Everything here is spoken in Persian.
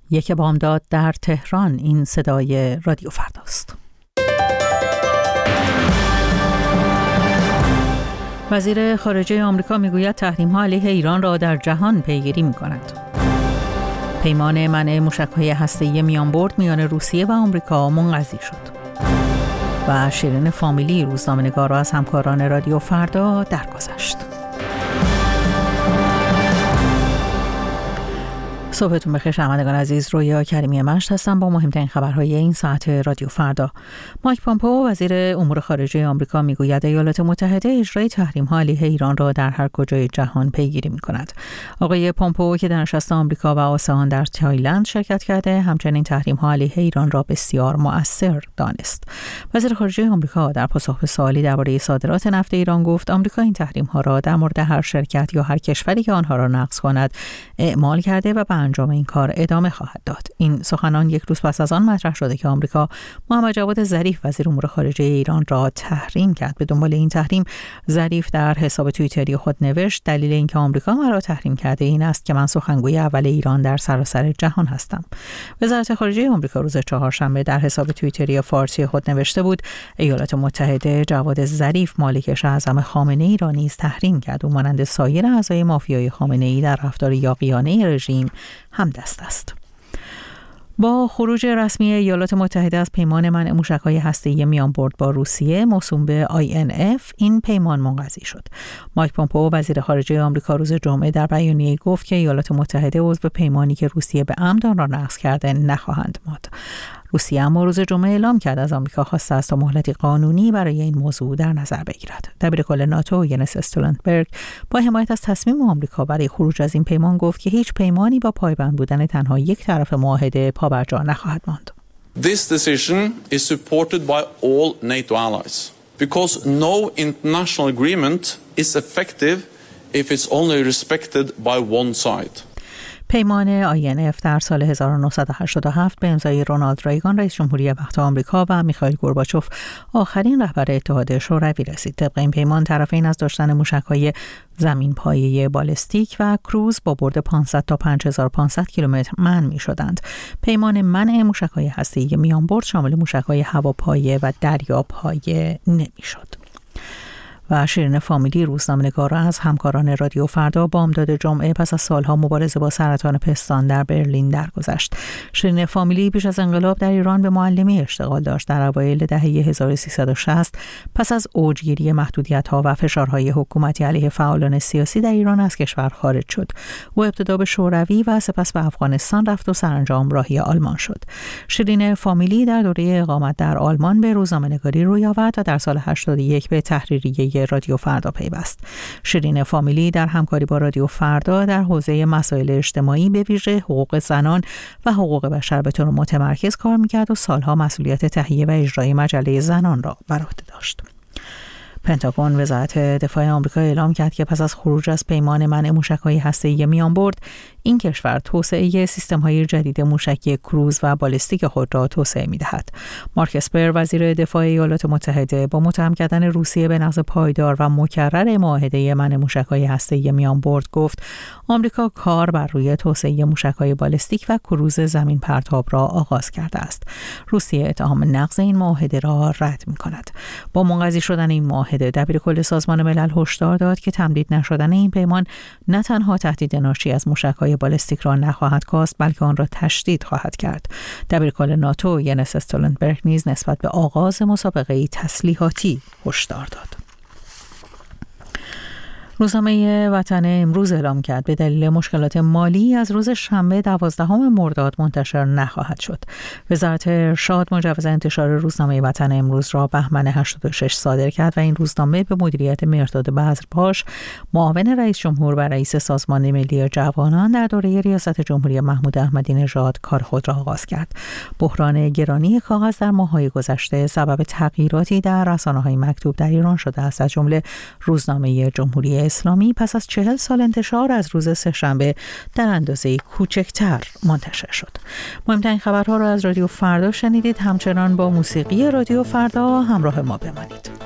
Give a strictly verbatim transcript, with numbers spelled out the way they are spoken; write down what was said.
یک بامداد در تهران. این صدای رادیو فرداست. وزیر خارجه آمریکا میگوید تحریم‌ها علیه ایران را در جهان پیگیری می‌کند. پیمان منع موشک‌های هسته‌ای میانبرد میان روسیه و آمریکا منقضی شد. و شیرین فامیلی روزنامه‌نگار را از همکاران رادیو فردا درگذشت. صبحتون بخیر شنوندگان عزیز، رویا کریمی مشت هستم با مهمترین خبرهای این ساعت رادیو فردا. مایک پامپئو وزیر امور خارجه آمریکا میگوید ایالات متحده اجرای تحریم‌ها علیه ایران را در هر کجای جهان پیگیری می‌کند. آقای پامپئو که در نشست آمریکا و آسیان در تایلند شرکت کرده، همچنین تحریم‌ها علیه ایران را بسیار مؤثر دانست. وزیر خارجه آمریکا در پاسخ به سوالی درباره صادرات نفت ایران گفت آمریکا این تحریم‌ها را در مورد هر شرکت یا هر کشوری که آنها را نقض کند اعمال کرده و انجام این کار ادامه خواهد داد. این سخنان یک روز پس از آن مطرح شده که آمریکا محمد جواد ظریف وزیر امور خارجه ایران را تحریم کرد. به دنبال این تحریم ظریف در حساب توییتری خود نوشت دلیل اینکه آمریکا مرا تحریم کرده این است که من سخنگوی اول ایران در سراسر جهان هستم. وزارت خارجه آمریکا روز چهارشنبه در حساب توییتری فارسی خود نوشته بود ایالات متحده جواد ظریف مالک شهرزم خامنه‌ای را نیز تحریم کرد و مانند سایر اعضای مافیای خامنه‌ای در رفتار یاغیانه رژیم همدست است. با خروج رسمی ایالات متحده از پیمان منع موشک‌های هسته‌ای میانبرد با روسیه موسوم به آی ان اف، این پیمان منقضی شد. مایک پامپئو وزیر خارجه آمریکا روز جمعه در بیانیه‌ای گفت که ایالات متحده عضو پیمانی که روسیه به عمد آن را نقض کرده نخواهند ماند. روسیه اما روز جمعه اعلام کرد از آمریکا خواسته است تا مهلتی قانونی برای این موضوع در نظر بگیرد. دبیرکل ناتو ینس استولتنبرگ با حمایت از تصمیم آمریکا برای خروج از این پیمان گفت که هیچ پیمانی با پایبند بودن تنها یک طرف معاهده پابرجا نخواهد ماند. This decision is supported by all NATO allies because no international agreement is effective if it's only respected by one side. پیمان آی ان اف در سال هزار و نهصد و هشتاد و هفت به امضای رونالد ریگان رئیس جمهوری وقت آمریکا و میخائیل گورباچوف آخرین رهبر اتحاد شوروی رسید. طبق این پیمان طرفین از داشتن موشک‌های زمین پایه بالستیک و کروز با برد پانصد تا پنج هزار و پانصد کیلومتر منع می‌شدند. پیمان منع موشک‌های هسته‌ای میانبرد شامل موشک‌های هواپایه و دریاپایه نمی‌شد. و شیرین فامیلی روزنامه‌نگار از همکاران رادیو فردا بامداد جمعه پس از سالها مبارزه با سرطان پستان در برلین درگذشت. شیرین فامیلی پیش از انقلاب در ایران به معلمی اشتغال داشت. در اوایل دهه هزار و سیصد و شصت پس از اوجگیری محدودیت‌ها و فشارهای حکومتی علیه فعالان سیاسی در ایران از کشور خارج شد. او ابتدا به شوروی و سپس به افغانستان رفت و سرانجام راهی آلمان شد. شیرین فامیلی در دوره اقامت در آلمان به روزنامه‌نگاری روی آورد و در سال هشتاد و یک به تحریریه رادیو فردا پیوست. شیرین فامیلی در همکاری با رادیو فردا در حوزه مسائل اجتماعی به ویژه حقوق زنان و حقوق بشر به طور متمرکز کار می‌کرد و سالها مسئولیت تهیه و اجرای مجله زنان را بر عهده داشت. پنتاگون وزارت دفاع آمریکا اعلام کرد که پس از خروج از پیمان منع موشک‌های هسته‌ای میانبرد این کشور توسعه سیستم‌های جدید موشکی کروز و بالستیک خود را توسعه می‌دهد. مارک اسپر وزیر دفاع ایالات متحده با متهم کردن روسیه به نقض پایدار و مکرر معاهده منع موشک‌های هسته‌ای میانبرد گفت آمریکا کار بر روی توسعه موشک‌های بالستیک و کروز زمین پرتاب را آغاز کرده است. روسیه اتهام نقض این معاهده را رد می‌کند. با منقضی شدن این معاهده دبیرکل سازمان ملل هشدار داد که تمدید نشدن این پیمان نه تنها تهدید ناشی از موشک‌های بالستیک را نخواهد کاست بلکه آن را تشدید خواهد کرد. دبیرکل ناتو ینس استولتنبرگ نیز نسبت به آغاز مسابقه تسلیحاتی هشدار داد. روزنامه وطن امروز اعلام کرد به دلیل مشکلات مالی از روز شنبه دوازدهم مرداد منتشر نخواهد شد. وزارت ارشاد مجوز انتشار روزنامه وطن امروز را بهمن هشتاد و شش صادر کرد و این روزنامه به مدیریت مهرداد بذرپاش معاون رئیس جمهور و رئیس سازمان ملی جوانان در دوره ریاست جمهوری محمود احمدی نژاد کار خود را آغاز کرد. بحران گرانی کاغذ در ماه‌های گذشته سبب تغییراتی در رسانه‌های مکتوب در ایران شده است، از جمله روزنامه جمهوری اسلامی پس از چهل سال انتشار از روز سه‌شنبه در اندازه کوچکتر منتشر شد. مهمترین خبرها را از رادیو فردا شنیدید. همچنان با موسیقی رادیو فردا همراه ما بمانید.